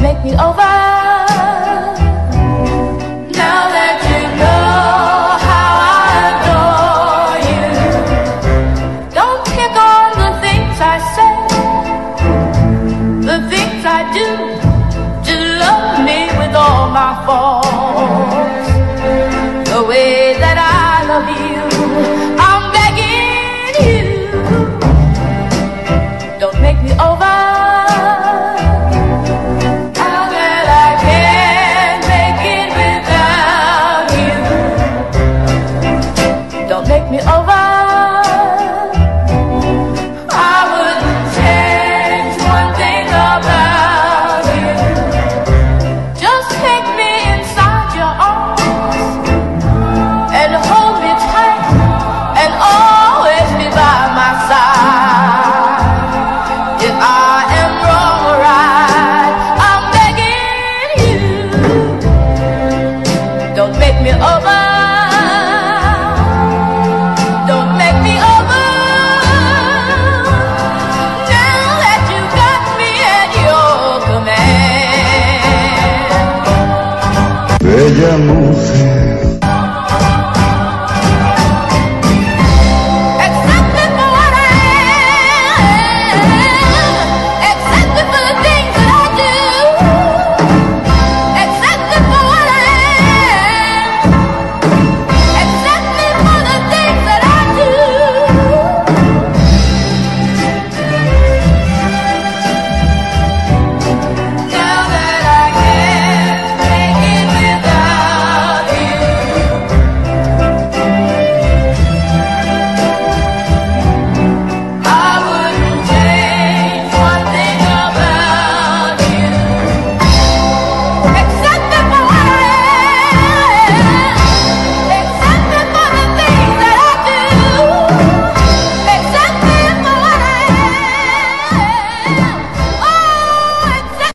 make me over. Now that you know how I adore you, don't pick on the things I say, the things I do. Just love me with all my faults, the way that I love you. I'm begging you, don't make me over. Make me over. I wouldn't change one thing about you. Just take me inside your arms and hold me tight and always be by my side. If I am wrong or right, I'm begging you, don't make me over. Bella mujer,